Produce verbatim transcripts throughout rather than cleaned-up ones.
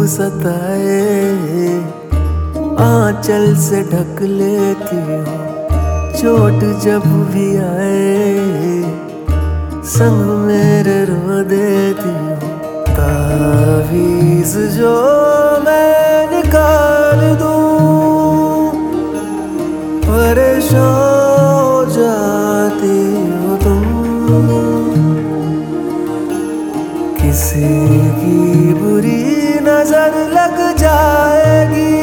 सताए, आंचल से ढक लेती हो चोट जब भी आए, संग मेरे रो देती हो। तावीज़ जो मैं निकाल दूं, परेशान हो जाती हो तुम। किसी की बुरी नजर लग जाएगी,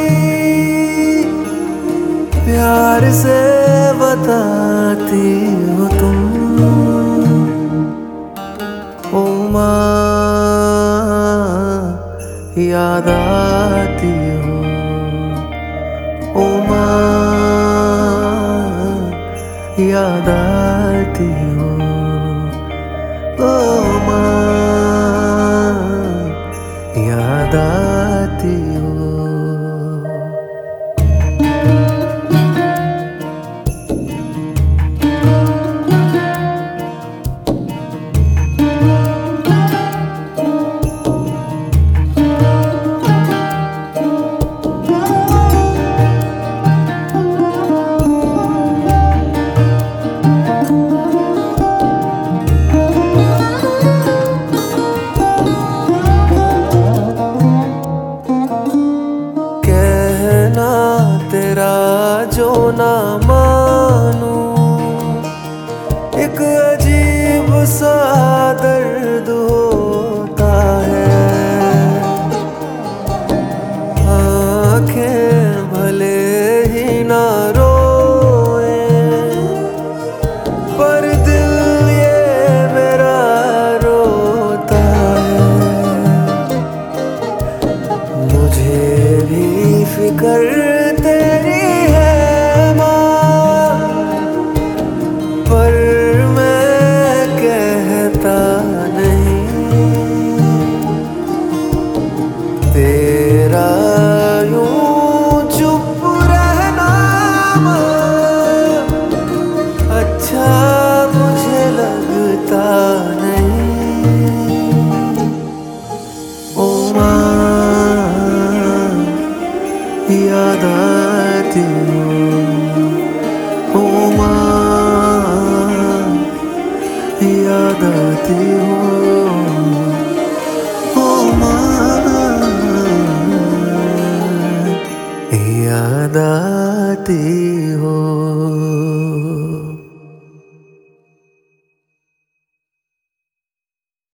प्यार से बताती हो तुम। ओ माँ याद आती हो, ओ माँ याद आती हो, ओ माँ याद आती हो। तेरा जो ना मानूं, एक अजीब सा दर्द होता है। आँखें भले ही ना रोए, पर दिल ये मेरा रोता है। मुझे भी फिक्र तेरी है माँ, पर मैं कहता नहीं। तेरा यूं चुप रहना माँ, अच्छा मुझे लगता नहीं। ओ माँ याद आती हो, ओ माँ याद आती हो, ओ माँ याद आती हो।